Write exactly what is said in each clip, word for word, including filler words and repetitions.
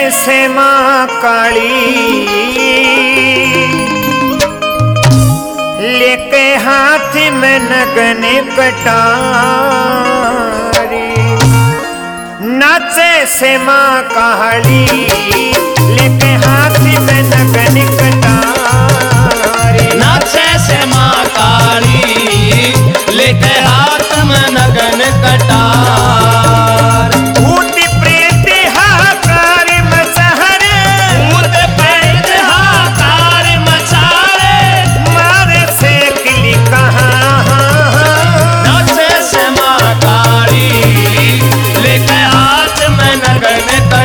से माँ काली लेके हाथ में नगन कटारी, नाचे से माँ काली लेके हाथ में नगन कटारी, नाचे से माँ काली लेके हाथ में नगन कटार। भूत प्रेत हाहाकार मचारे, भूत प्रेत हाहाकार मचारे, मारे से किली कहाँ। नाचे से माँ काली लेके हाथ में नगन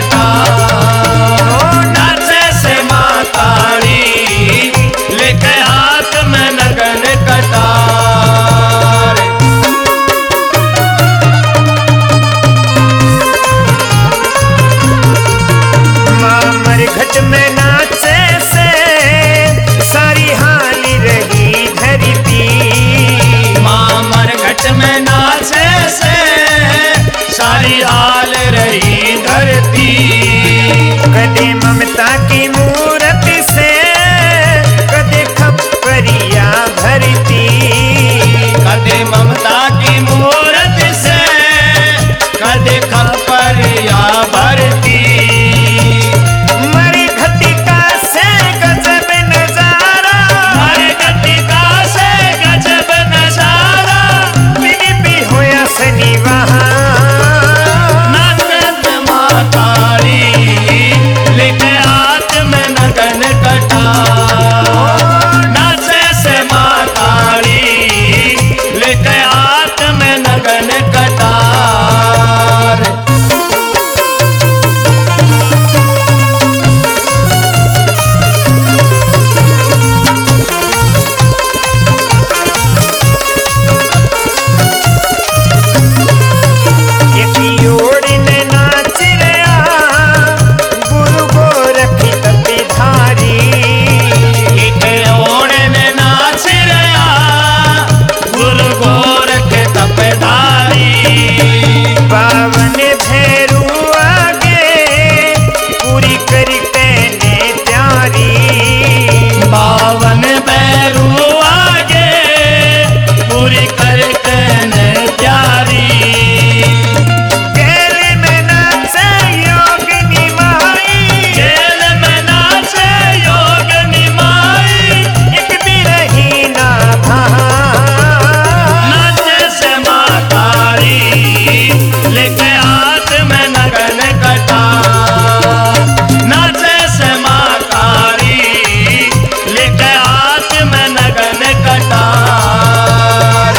कटार। नाचे से माँ काली लेके हाथ में नगन कटार। मामर घट में नाचे से सारी हाली रही धरती, मामर घट में नाचे से सारी हाल रही धरती। कदे ममता की मूरत से कदे खपरिया भरती, कदे ममता की मूरत से कदे खपरिया भरती। मरी घटिका से गजब नजारा, हरे घटिका से गजब नजारा, बिनी भी होया सनी वहाँ। नाचत माँ काली लेके हाथ में नगन कटार। नाचे से माँ काली लेके हाथ में नगन कटार। एक योड़ ने नाच रहा गुरु गोरखी तपी धारी, एक ओण में नाच रहा गुरु गोरख तपधारी। पावन भैरू आगे पूरी करके ने प्यारी, बावन बैरू आगे पूरी करके ने प्यारी। गेल में नाचे योगिनी माई, जेल में नाचे योग निमाई, एक भी रही ना भाई। नाचे से माँ काली लेके हाथ में नगन कटार। नाचे से माँ काली लेके हाथ में नगन कटार।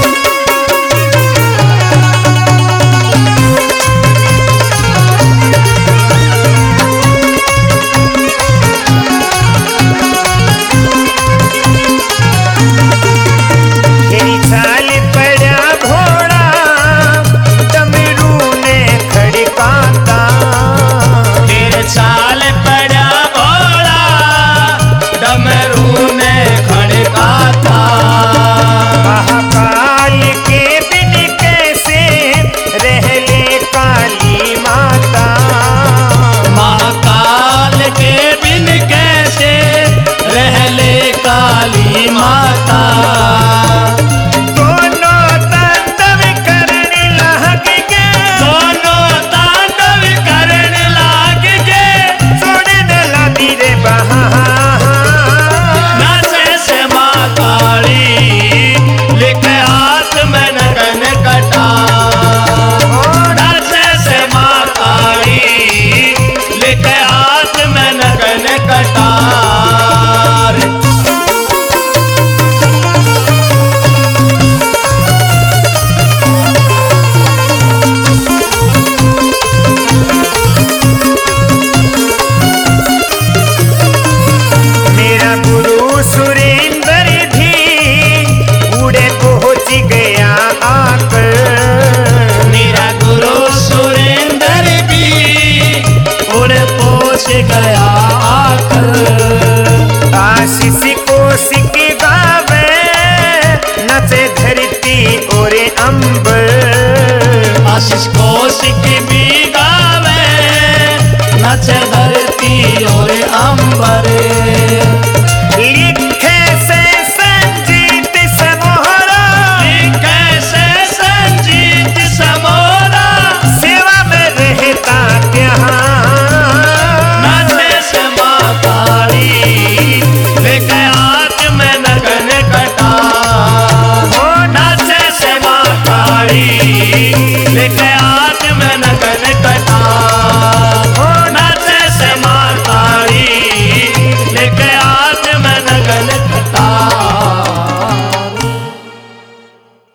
तेरी चाल पड़ा घोड़ा डमरू ने खड़काता, फिर चाल पड़ा घोड़ा डमरू ने खड़काता। महाकाल के बिन कैसे रह ले काली माता, महाकाल के बिन कैसे रह ले काली माता। दोनों तांडव करने लग गए, दोनों तांडव करने लाग गए, छोड़ने लगी रे बहा। नाचे से माँ काली लेके हाथ में नगन कटार। नाचे से माँ काली लेके हाथ में नगन कटार। मेरा गुरु सुरेंद्र भी उड़े पहुंच गया आकर, मेरा गुरु सुरेंद्र भी उड़ पहुंच गया आकर। आशीष कोशिक गावे नचे धरती और अंबर, आशीष कौशिक भी गावे नच